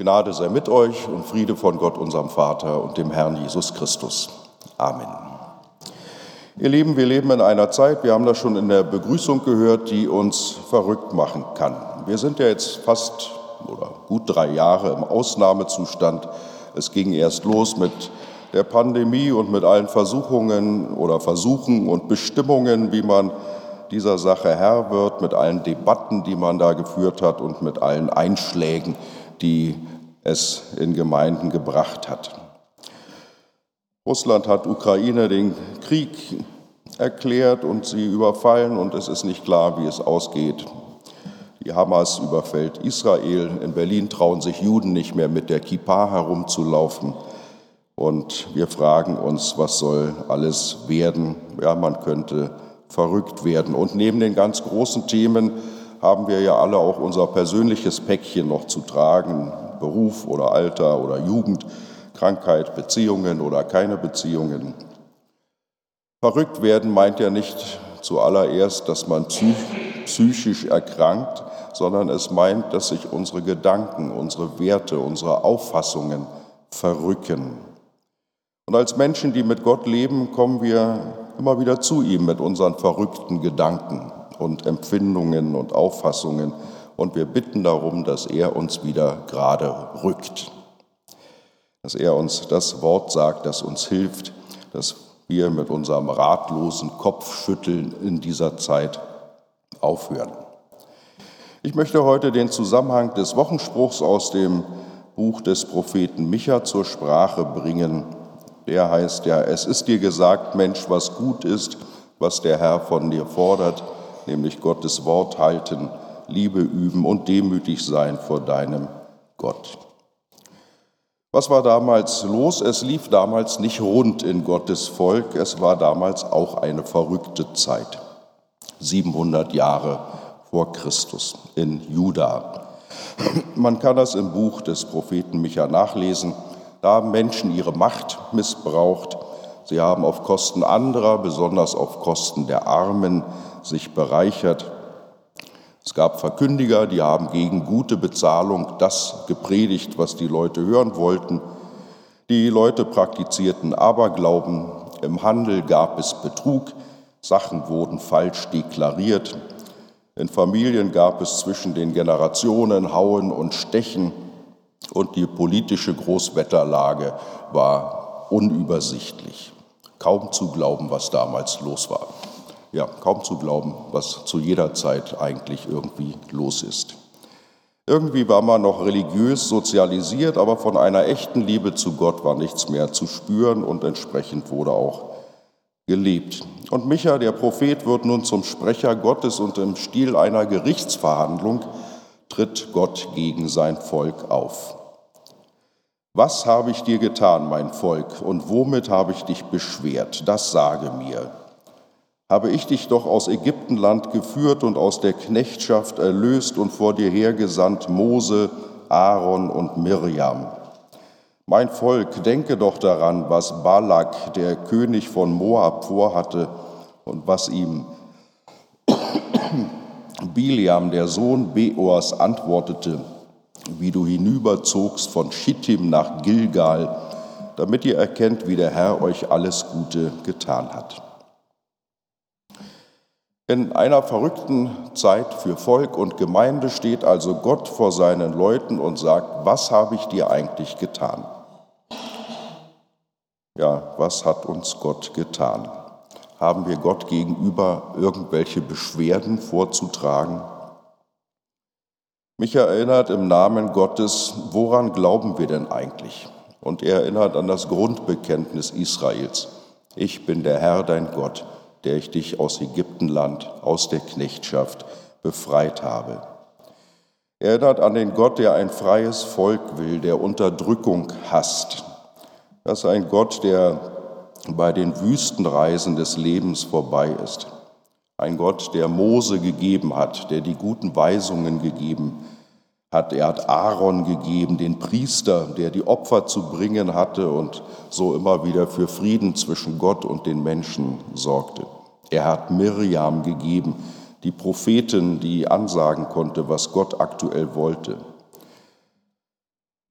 Gnade sei mit euch und Friede von Gott, unserem Vater und dem Herrn Jesus Christus. Amen. Ihr Lieben, wir leben in einer Zeit, wir haben das schon in der Begrüßung gehört, die uns verrückt machen kann. Wir sind ja jetzt fast oder gut 3 Jahre im Ausnahmezustand. Es ging erst los mit der Pandemie und mit allen Versuchen und Bestimmungen, wie man dieser Sache Herr wird, mit allen Debatten, die man da geführt hat und mit allen Einschlägen, die es in Gemeinden gebracht hat. Russland hat Ukraine den Krieg erklärt und sie überfallen und es ist nicht klar, wie es ausgeht. Die Hamas überfällt Israel. In Berlin trauen sich Juden nicht mehr mit der Kippa herumzulaufen. Und wir fragen uns, was soll alles werden? Ja, man könnte verrückt werden. Und neben den ganz großen Themen haben wir ja alle auch unser persönliches Päckchen noch zu tragen. Beruf oder Alter oder Jugend, Krankheit, Beziehungen oder keine Beziehungen. Verrückt werden meint ja nicht zuallererst, dass man psychisch erkrankt, sondern es meint, dass sich unsere Gedanken, unsere Werte, unsere Auffassungen verrücken. Und als Menschen, die mit Gott leben, kommen wir immer wieder zu ihm mit unseren verrückten Gedanken und Empfindungen und Auffassungen. Und wir bitten darum, dass er uns wieder gerade rückt. Dass er uns das Wort sagt, das uns hilft, dass wir mit unserem ratlosen Kopfschütteln in dieser Zeit aufhören. Ich möchte heute den Zusammenhang des Wochenspruchs aus dem Buch des Propheten Micha zur Sprache bringen. Der heißt ja: Es ist dir gesagt, Mensch, was gut ist, was der Herr von dir fordert, nämlich Gottes Wort halten, Liebe üben und demütig sein vor deinem Gott. Was war damals los? Es lief damals nicht rund in Gottes Volk. Es war damals auch eine verrückte Zeit. 700 Jahre vor Christus in Juda. Man kann das im Buch des Propheten Micha nachlesen. Da haben Menschen ihre Macht missbraucht. Sie haben auf Kosten anderer, besonders auf Kosten der Armen, sich bereichert. Es gab Verkündiger, die haben gegen gute Bezahlung das gepredigt, was die Leute hören wollten. Die Leute praktizierten Aberglauben. Im Handel gab es Betrug. Sachen wurden falsch deklariert. In Familien gab es zwischen den Generationen Hauen und Stechen. Und die politische Großwetterlage war unübersichtlich. Kaum zu glauben, was damals los war. Ja, kaum zu glauben, was zu jeder Zeit eigentlich irgendwie los ist. Irgendwie war man noch religiös sozialisiert, aber von einer echten Liebe zu Gott war nichts mehr zu spüren und entsprechend wurde auch gelebt. Und Micha, der Prophet, wird nun zum Sprecher Gottes und im Stil einer Gerichtsverhandlung tritt Gott gegen sein Volk auf. Was habe ich dir getan, mein Volk, und womit habe ich dich beschwert? Das sage mir. Habe ich dich doch aus Ägyptenland geführt und aus der Knechtschaft erlöst und vor dir hergesandt Mose, Aaron und Mirjam. Mein Volk, denke doch daran, was Balak, der König von Moab, vorhatte und was ihm Bileam, der Sohn Beors, antwortete, wie du hinüberzogst von Schittim nach Gilgal, damit ihr erkennt, wie der Herr euch alles Gute getan hat. In einer verrückten Zeit für Volk und Gemeinde steht also Gott vor seinen Leuten und sagt, was habe ich dir eigentlich getan? Ja, was hat uns Gott getan? Haben wir Gott gegenüber irgendwelche Beschwerden vorzutragen? Mich erinnert im Namen Gottes, woran glauben wir denn eigentlich? Und er erinnert an das Grundbekenntnis Israels. Ich bin der Herr, dein Gott, der ich dich aus Ägyptenland, aus der Knechtschaft befreit habe. Er erinnert an den Gott, der ein freies Volk will, der Unterdrückung hasst. Das ist ein Gott, der bei den Wüstenreisen des Lebens vorbei ist. Ein Gott, der Mose gegeben hat, der die guten Weisungen gegeben hat. Er hat Aaron gegeben, den Priester, der die Opfer zu bringen hatte und so immer wieder für Frieden zwischen Gott und den Menschen sorgte. Er hat Mirjam gegeben, die Prophetin, die ansagen konnte, was Gott aktuell wollte.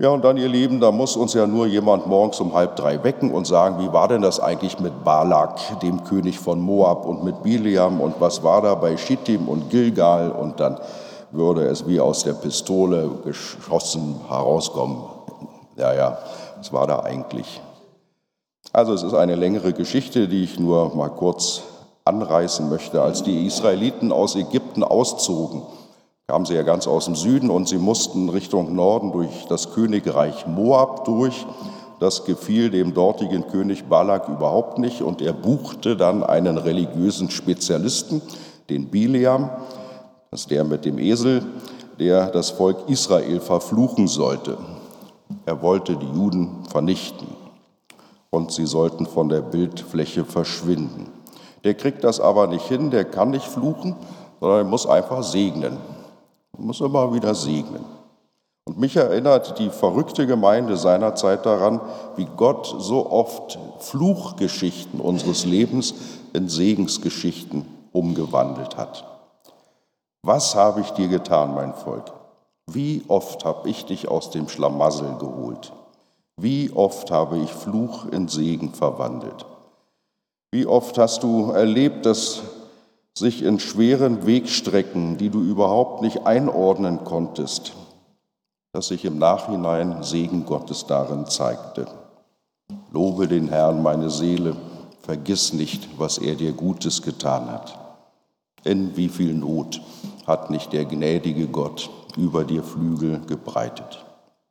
Ja, und dann, ihr Lieben, da muss uns ja nur jemand morgens um 2:30 wecken und sagen, wie war denn das eigentlich mit Balak, dem König von Moab, und mit Bileam, und was war da bei Schittim und Gilgal, und dann würde es wie aus der Pistole geschossen herauskommen. Ja, was war da eigentlich? Also es ist eine längere Geschichte, die ich nur mal kurz anreißen möchte. Als die Israeliten aus Ägypten auszogen, kamen sie ja ganz aus dem Süden und sie mussten Richtung Norden durch das Königreich Moab durch. Das gefiel dem dortigen König Balak überhaupt nicht und er buchte dann einen religiösen Spezialisten, den Bileam, das ist der mit dem Esel, der das Volk Israel verfluchen sollte. Er wollte die Juden vernichten und sie sollten von der Bildfläche verschwinden. Der kriegt das aber nicht hin, der kann nicht fluchen, sondern er muss einfach segnen. Er muss immer wieder segnen. Und mich erinnert die verrückte Gemeinde seiner Zeit daran, wie Gott so oft Fluchgeschichten unseres Lebens in Segensgeschichten umgewandelt hat. Was habe ich dir getan, mein Volk? Wie oft habe ich dich aus dem Schlamassel geholt? Wie oft habe ich Fluch in Segen verwandelt? Wie oft hast du erlebt, dass sich in schweren Wegstrecken, die du überhaupt nicht einordnen konntest, dass sich im Nachhinein Segen Gottes darin zeigte. Lobe den Herrn, meine Seele, vergiss nicht, was er dir Gutes getan hat. In wie viel Not hat nicht der gnädige Gott über dir Flügel gebreitet.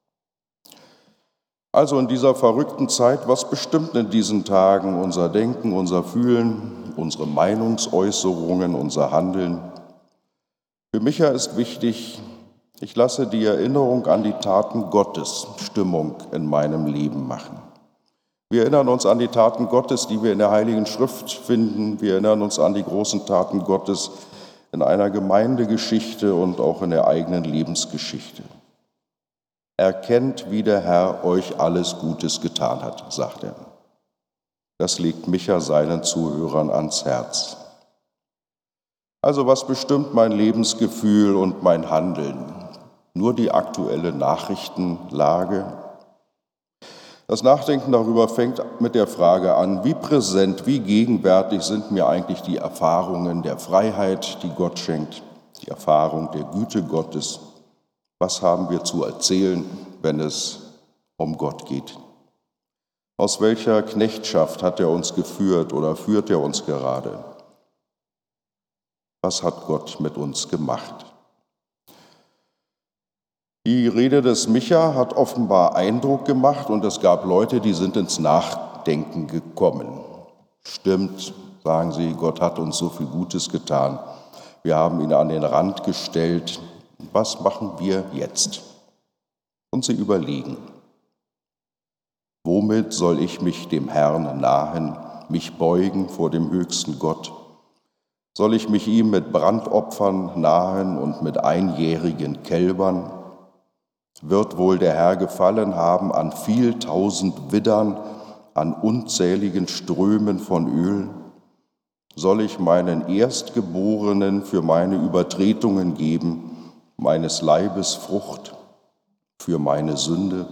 Also in dieser verrückten Zeit, was bestimmt in diesen Tagen unser Denken, unser Fühlen, unsere Meinungsäußerungen, unser Handeln? Für mich ist wichtig, ich lasse die Erinnerung an die Taten Gottes Stimmung in meinem Leben machen. Wir erinnern uns an die Taten Gottes, die wir in der Heiligen Schrift finden. Wir erinnern uns an die großen Taten Gottes in einer Gemeindegeschichte und auch in der eigenen Lebensgeschichte. Erkennt, wie der Herr euch alles Gutes getan hat, sagt er. Das legt Micha seinen Zuhörern ans Herz. Also was bestimmt mein Lebensgefühl und mein Handeln? Nur die aktuelle Nachrichtenlage? Das Nachdenken darüber fängt mit der Frage an, wie präsent, wie gegenwärtig sind mir eigentlich die Erfahrungen der Freiheit, die Gott schenkt, die Erfahrung der Güte Gottes. Was haben wir zu erzählen, wenn es um Gott geht? Aus welcher Knechtschaft hat er uns geführt oder führt er uns gerade? Was hat Gott mit uns gemacht? Die Rede des Micha hat offenbar Eindruck gemacht und es gab Leute, die sind ins Nachdenken gekommen. Stimmt, sagen sie, Gott hat uns so viel Gutes getan. Wir haben ihn an den Rand gestellt. Was machen wir jetzt? Und sie überlegen, womit soll ich mich dem Herrn nahen, mich beugen vor dem höchsten Gott? Soll ich mich ihm mit Brandopfern nahen und mit einjährigen Kälbern? Wird wohl der Herr gefallen haben an viel tausend Widdern, an unzähligen Strömen von Öl? Soll ich meinen Erstgeborenen für meine Übertretungen geben, meines Leibes Frucht für meine Sünde?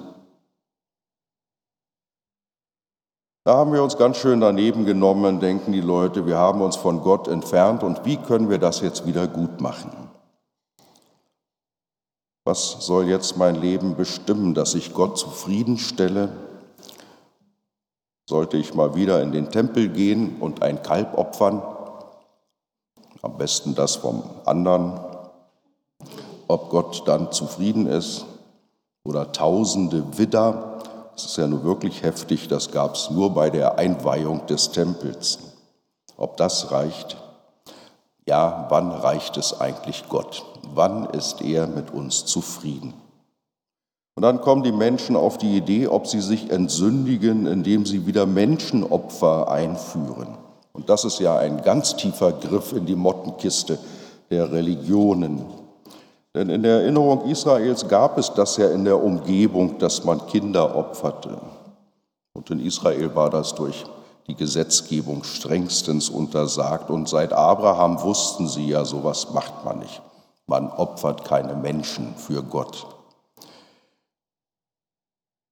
Da haben wir uns ganz schön daneben genommen, denken die Leute, wir haben uns von Gott entfernt und wie können wir das jetzt wieder gut machen? Was soll jetzt mein Leben bestimmen, dass ich Gott zufriedenstelle? Sollte ich mal wieder in den Tempel gehen und ein Kalb opfern? Am besten das vom anderen. Ob Gott dann zufrieden ist? Oder tausende Widder? Das ist ja nur wirklich heftig, das gab es nur bei der Einweihung des Tempels. Ob das reicht? Ja, wann reicht es eigentlich Gott? Wann ist er mit uns zufrieden? Und dann kommen die Menschen auf die Idee, ob sie sich entsündigen, indem sie wieder Menschenopfer einführen. Und das ist ja ein ganz tiefer Griff in die Mottenkiste der Religionen. Denn in der Erinnerung Israels gab es das ja in der Umgebung, dass man Kinder opferte. Und in Israel war das durch die Gesetzgebung strengstens untersagt. Und seit Abraham wussten sie ja, sowas macht man nicht. Man opfert keine Menschen für Gott.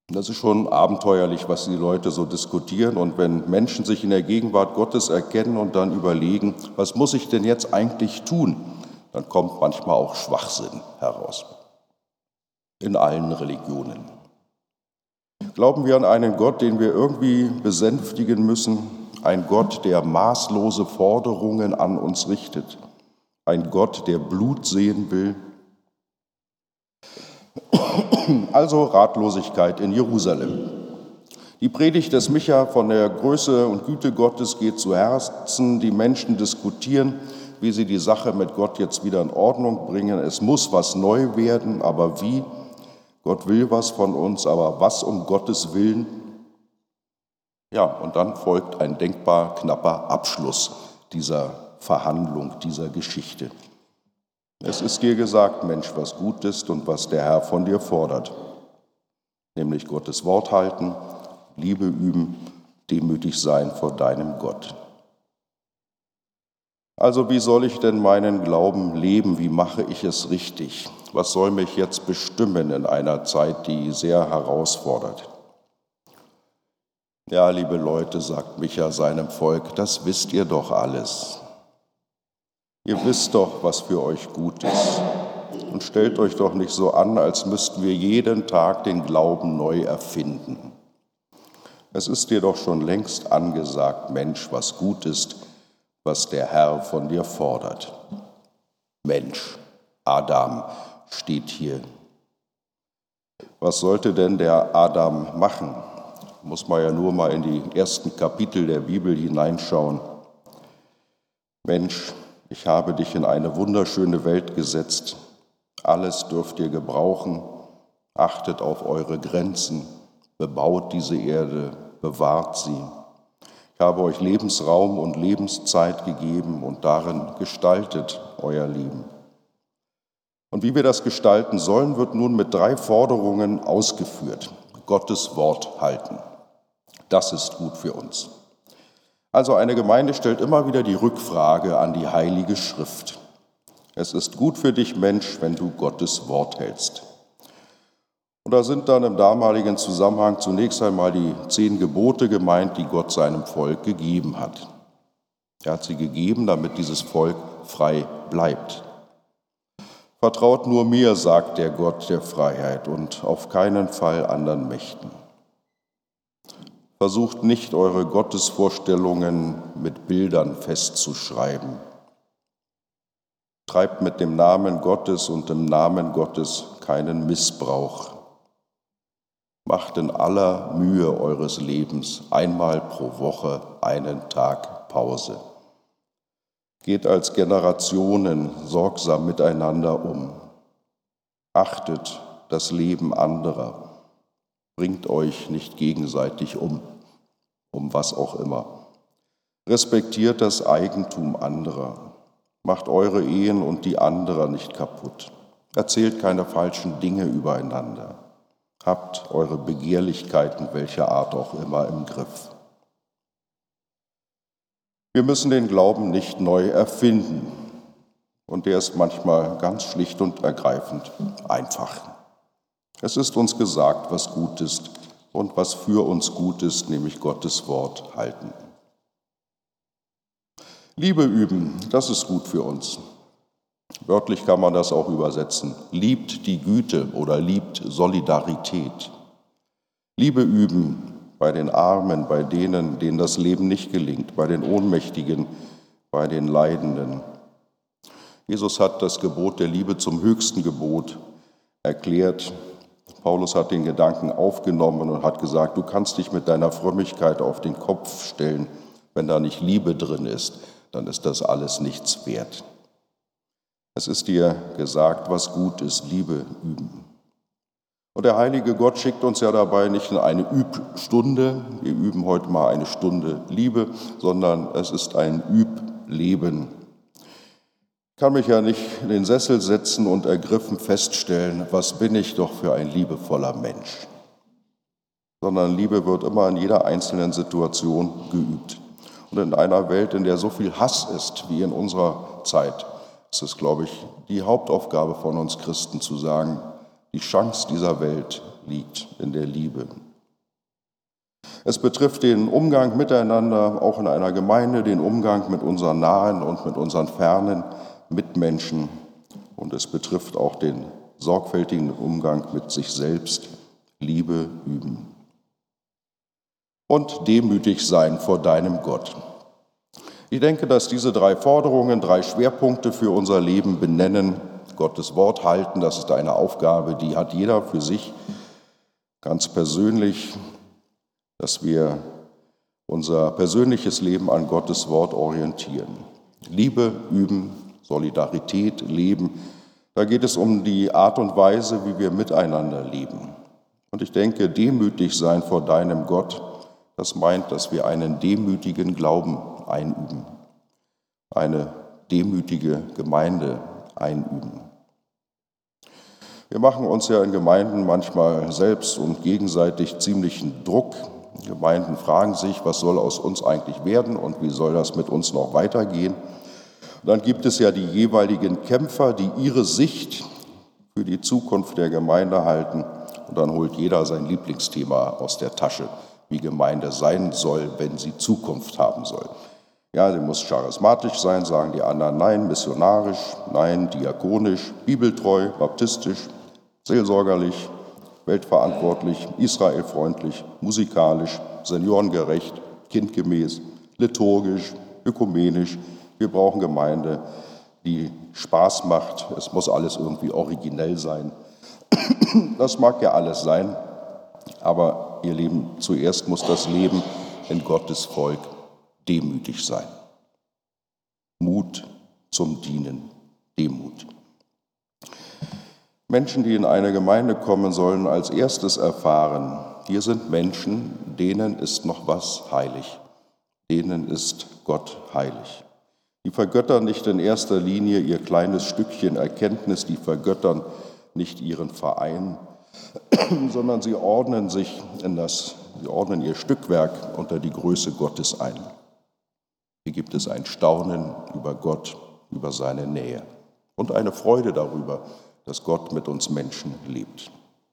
Das ist schon abenteuerlich, was die Leute so diskutieren. Und wenn Menschen sich in der Gegenwart Gottes erkennen und dann überlegen, was muss ich denn jetzt eigentlich tun, dann kommt manchmal auch Schwachsinn heraus. In allen Religionen. Glauben wir an einen Gott, den wir irgendwie besänftigen müssen, ein Gott, der maßlose Forderungen an uns richtet, ein Gott, der Blut sehen will. Also Ratlosigkeit in Jerusalem. Die Predigt des Micha von der Größe und Güte Gottes geht zu Herzen. Die Menschen diskutieren, wie sie die Sache mit Gott jetzt wieder in Ordnung bringen. Es muss was neu werden, aber wie? Gott will was von uns, aber was um Gottes Willen? Ja, und dann folgt ein denkbar knapper Abschluss dieser Verhandlung, dieser Geschichte. Es ist dir gesagt, Mensch, was gut ist und was der Herr von dir fordert, nämlich Gottes Wort halten, Liebe üben, demütig sein vor deinem Gott. Also wie soll ich denn meinen Glauben leben? Wie mache ich es richtig? Was soll mich jetzt bestimmen in einer Zeit, die sehr herausfordert? Ja, liebe Leute, sagt Micha seinem Volk, das wisst ihr doch alles. Ihr wisst doch, was für euch gut ist. Und stellt euch doch nicht so an, als müssten wir jeden Tag den Glauben neu erfinden. Es ist dir doch schon längst angesagt, Mensch, was gut ist, was der Herr von dir fordert. Mensch, Adam steht hier. Was sollte denn der Adam machen? Muss man ja nur mal in die ersten Kapitel der Bibel hineinschauen. Mensch, ich habe dich in eine wunderschöne Welt gesetzt. Alles dürft ihr gebrauchen. Achtet auf eure Grenzen. Bebaut diese Erde. Bewahrt sie. Ich habe euch Lebensraum und Lebenszeit gegeben und darin gestaltet euer Leben. Und wie wir das gestalten sollen, wird nun mit 3 Forderungen ausgeführt. Gottes Wort halten. Das ist gut für uns. Also eine Gemeinde stellt immer wieder die Rückfrage an die Heilige Schrift. Es ist gut für dich, Mensch, wenn du Gottes Wort hältst. Und da sind dann im damaligen Zusammenhang zunächst einmal die 10 Gebote gemeint, die Gott seinem Volk gegeben hat. Er hat sie gegeben, damit dieses Volk frei bleibt. Vertraut nur mir, sagt der Gott der Freiheit, und auf keinen Fall anderen Mächten. Versucht nicht, eure Gottesvorstellungen mit Bildern festzuschreiben. Treibt mit dem Namen Gottes und dem Namen Gottes keinen Missbrauch. Macht in aller Mühe eures Lebens einmal pro Woche einen Tag Pause. Geht als Generationen sorgsam miteinander um. Achtet das Leben anderer. Bringt euch nicht gegenseitig um was auch immer. Respektiert das Eigentum anderer. Macht eure Ehen und die anderer nicht kaputt. Erzählt keine falschen Dinge übereinander. Habt eure Begehrlichkeiten, welcher Art auch immer, im Griff. Wir müssen den Glauben nicht neu erfinden. Und der ist manchmal ganz schlicht und ergreifend einfach. Es ist uns gesagt, was gut ist und was für uns gut ist, nämlich Gottes Wort halten. Liebe üben, das ist gut für uns. Wörtlich kann man das auch übersetzen. Liebt die Güte oder liebt Solidarität. Liebe üben bei den Armen, bei denen, denen das Leben nicht gelingt, bei den Ohnmächtigen, bei den Leidenden. Jesus hat das Gebot der Liebe zum höchsten Gebot erklärt. Paulus hat den Gedanken aufgenommen und hat gesagt, du kannst dich mit deiner Frömmigkeit auf den Kopf stellen. Wenn da nicht Liebe drin ist, dann ist das alles nichts wert. Es ist dir gesagt, was gut ist, Liebe üben. Und der heilige Gott schickt uns ja dabei nicht in eine Übstunde, wir üben heute mal eine Stunde Liebe, sondern es ist ein Übleben. Ich kann mich ja nicht in den Sessel setzen und ergriffen feststellen, was bin ich doch für ein liebevoller Mensch. Sondern Liebe wird immer in jeder einzelnen Situation geübt. Und in einer Welt, in der so viel Hass ist wie in unserer Zeit, ist es, glaube ich, die Hauptaufgabe von uns Christen zu sagen, die Chance dieser Welt, liegt, in der Liebe. Es betrifft den Umgang miteinander, auch in einer Gemeinde, den Umgang mit unseren nahen und mit unseren fernen Mitmenschen. Und es betrifft auch den sorgfältigen Umgang mit sich selbst, Liebe üben. Und demütig sein vor deinem Gott. Ich denke, dass diese 3 Forderungen 3 Schwerpunkte für unser Leben benennen. Gottes Wort halten, das ist eine Aufgabe, die hat jeder für sich ganz persönlich, dass wir unser persönliches Leben an Gottes Wort orientieren. Liebe üben, Solidarität leben, da geht es um die Art und Weise, wie wir miteinander leben. Und ich denke, demütig sein vor deinem Gott, das meint, dass wir einen demütigen Glauben einüben, eine demütige Gemeinde einüben. Wir machen uns ja in Gemeinden manchmal selbst und gegenseitig ziemlichen Druck. Gemeinden fragen sich, was soll aus uns eigentlich werden und wie soll das mit uns noch weitergehen? Und dann gibt es ja die jeweiligen Kämpfer, die ihre Sicht für die Zukunft der Gemeinde halten. Und dann holt jeder sein Lieblingsthema aus der Tasche, wie Gemeinde sein soll, wenn sie Zukunft haben soll. Ja, sie muss charismatisch sein, sagen die anderen. Nein, missionarisch, nein, diakonisch, bibeltreu, baptistisch, seelsorgerlich, weltverantwortlich, israelfreundlich, musikalisch, seniorengerecht, kindgemäß, liturgisch, ökumenisch. Wir brauchen Gemeinde, die Spaß macht. Es muss alles irgendwie originell sein. Das mag ja alles sein, aber ihr Lieben, zuerst muss das Leben in Gottes Volk demütig sein. Mut zum Dienen, Demut. Menschen, die in eine Gemeinde kommen, sollen als erstes erfahren, hier sind Menschen, denen ist noch was heilig, denen ist Gott heilig. Die vergöttern nicht in erster Linie ihr kleines Stückchen Erkenntnis, die vergöttern nicht ihren Verein, sondern sie ordnen ihr Stückwerk unter die Größe Gottes ein. Hier gibt es ein Staunen über Gott, über seine Nähe und eine Freude darüber, dass Gott mit uns Menschen lebt.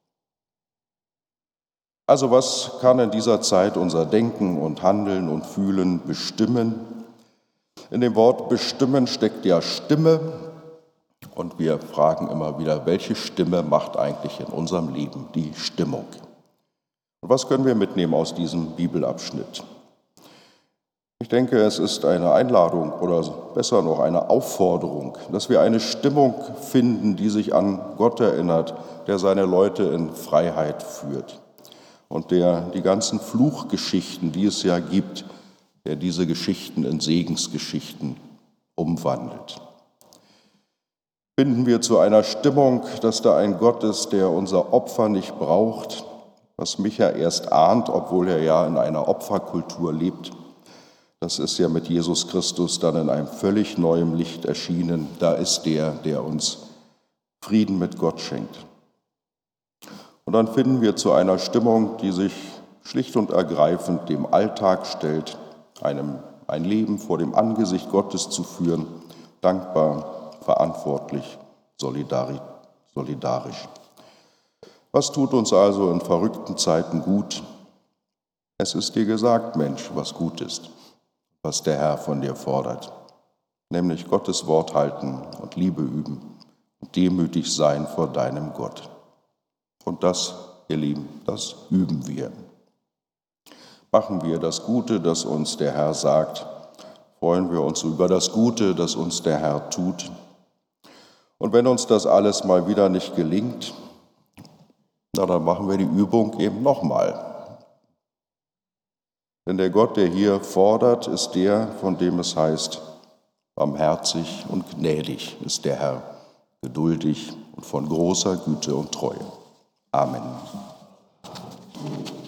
Also was kann in dieser Zeit unser Denken und Handeln und Fühlen bestimmen? In dem Wort bestimmen steckt ja Stimme und wir fragen immer wieder, welche Stimme macht eigentlich in unserem Leben die Stimmung? Und was können wir mitnehmen aus diesem Bibelabschnitt? Ich denke, es ist eine Einladung oder besser noch eine Aufforderung, dass wir eine Stimmung finden, die sich an Gott erinnert, der seine Leute in Freiheit führt und der die ganzen Fluchgeschichten, die es ja gibt, der diese Geschichten in Segensgeschichten umwandelt. Finden wir zu einer Stimmung, dass da ein Gott ist, der unser Opfer nicht braucht, was Micha erst ahnt, obwohl er ja in einer Opferkultur lebt. Das ist ja mit Jesus Christus dann in einem völlig neuen Licht erschienen. Da ist der uns Frieden mit Gott schenkt. Und dann finden wir zu einer Stimmung, die sich schlicht und ergreifend dem Alltag stellt, ein Leben vor dem Angesicht Gottes zu führen, dankbar, verantwortlich, solidarisch. Was tut uns also in verrückten Zeiten gut? Es ist dir gesagt, Mensch, was gut ist, was der Herr von dir fordert, nämlich Gottes Wort halten und Liebe üben und demütig sein vor deinem Gott. Und das, ihr Lieben, das üben wir. Machen wir das Gute, das uns der Herr sagt, freuen wir uns über das Gute, das uns der Herr tut. Und wenn uns das alles mal wieder nicht gelingt, dann machen wir die Übung eben nochmal. Denn der Gott, der hier fordert, ist der, von dem es heißt, barmherzig und gnädig ist der Herr, geduldig und von großer Güte und Treue. Amen.